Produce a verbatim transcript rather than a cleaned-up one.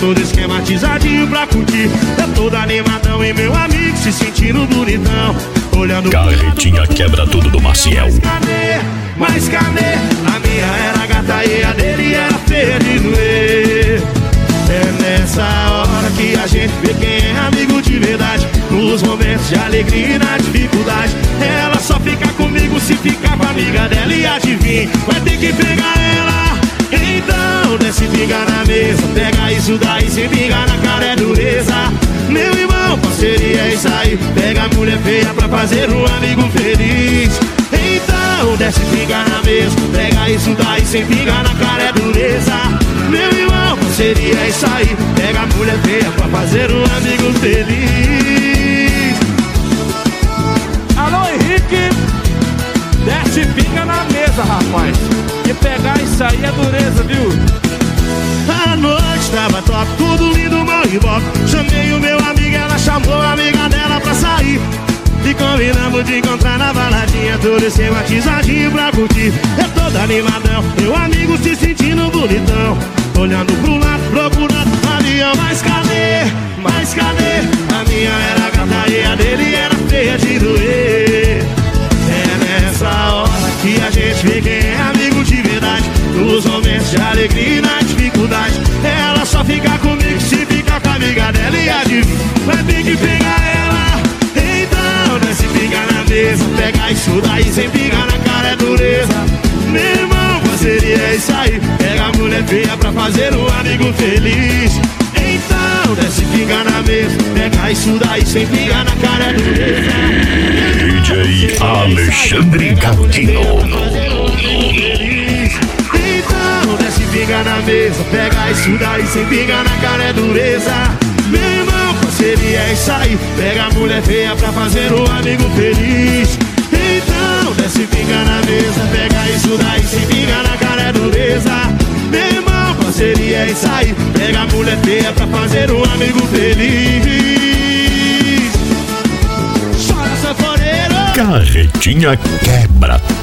todo esquematizadinho pra curtir. Eu todo animadão e meu amigo se sentindo bonitão. Olhando Carretinha quebra tudo do Maciel. Mas cadê? Mas cadê? A minha era gata e a dele era feia de doer. É nessa hora que a gente vê quem é amigo de verdade. Nos momentos de alegria e na dificuldade. Ela só fica comigo se ficar com a amiga dela. E adivinha, vai ter que pegar ela. Então desce, pinga na mesa. Pega isso daí, sem pingar na cara é dureza. Meu irmão, parceria é isso aí. Pega a mulher feia pra fazer um amigo feliz. Então desce, pinga na mesa. Pega isso daí, sem pingar na cara é dureza. Meu irmão, parceria é isso aí. Pega a mulher feia pra fazer um amigo feliz. Alô, Henrique, desce, pinga na mesa, rapaz. Que pegar isso aí é dureza, viu? A noite tava top, tudo lindo, mão e bop. Chamei o meu amigo, ela chamou a amiga dela pra sair. E combinamos de encontrar na baladinha, todo esquematizadinho pra curtir. Eu todo animadão, meu amigo se sentindo bonitão. Olhando pro lado, procurando avião. Mas cadê? Mas cadê? A minha era gata e a dele era feia de doer. É nessa hora que a gente vê quem é amigo de verdade. Nos momentos de alegria e na dificuldade. Ela só fica comigo se ficar com a amiga dela. E adivinha, vai ter que pegar ela. Então desce, pinga na mesa. Pega isso daí, sem pingar na cara é dureza. Meu irmão, parceria é isso aí. Pega a mulher feia pra fazer um amigo feliz. Então desce, pinga na mesa. Pega isso daí, sem pingar na cara é dureza. D J Alexandre Galdino. Então desce, pinga na mesa. Pega isso daí, sem pingar na cara é dureza. Meu irmão, parceria é isso aí. Pega a mulher feia pra fazer um amigo feliz. Então desce, pinga na mesa. Pega isso daí, sem pingar na cara é dureza. Meu irmão, parceria é isso aí. Pega a mulher feia pra fazer um amigo feliz. Chora, sanfoneiro. Carretinha quebra